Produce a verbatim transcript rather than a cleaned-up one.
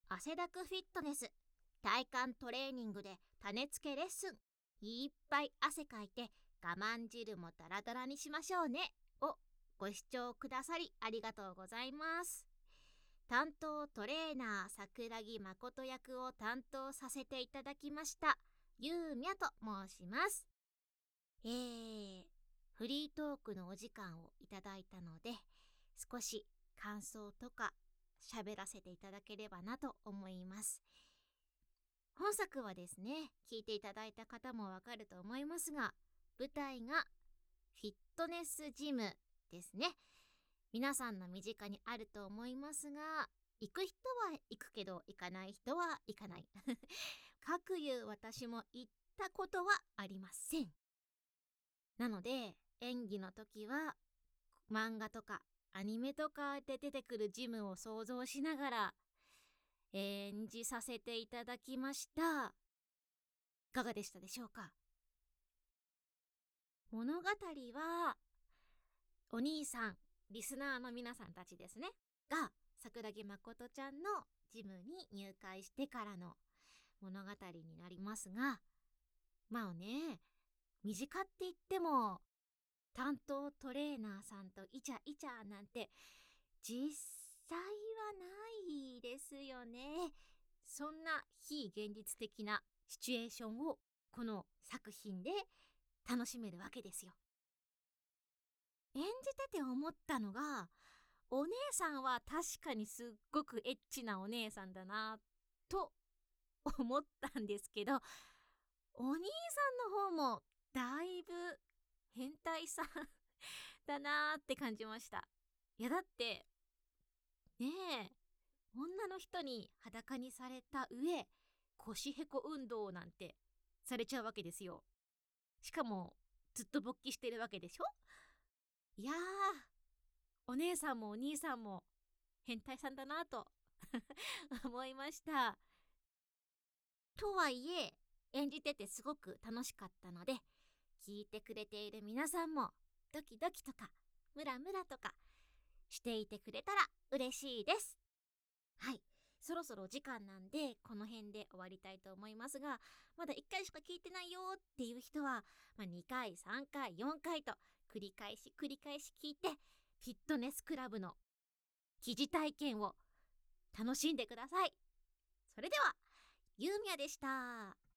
汗だくフィットネス、体幹トレーニングで種付けレッスン、いっぱい汗かいて我慢汁もダラダラにしましょうねをご視聴くださりありがとうございます。担当トレーナー桜木誠役を担当させていただきましたゆうみゃと申します。えー、フリートークのお時間をいただいたので、少し感想とか喋らせていただければなと思います。本作はですね、聞いていただいた方もわかると思いますが、舞台がフィットネスジムですね。皆さんの身近にあると思いますが、行く人は行くけど行かない人は行かないかくいう私も行ったことはありません。なので演技の時は漫画とかアニメとかで出てくるジムを想像しながら演じさせていただきました。いかがでしたでしょうか。物語はお兄さん、リスナーの皆さんたちですねが桜木誠ちゃんのジムに入会してからの物語になりますが、まあね、身近って言っても担当トレーナーさんとイチャイチャなんて実際はないですよね。そんな非現実的なシチュエーションをこの作品で楽しめるわけですよ。演じてて思ったのが、お姉さんは確かにすっごくエッチなお姉さんだなと思ったんですけど、お兄さんの方もだいぶ変態さんだなーって感じました。いやだってねえ、女の人に裸にされた上、腰へこ運動なんてされちゃうわけですよ。しかもずっと勃起してるわけでしょ。いやー、お姉さんもお兄さんも変態さんだなと思いました。とはいえ演じててすごく楽しかったので、聞いてくれている皆さんもドキドキとかムラムラとかしていてくれたら嬉しいです。はい、そろそろ時間なんでこの辺で終わりたいと思いますが、まだいっかいしか聞いてないよっていう人は、まあ、にかいさんかいよんかいと繰り返し繰り返し聞いて、フィットネスクラブの疑似体験を楽しんでください。それではゆうみやでした。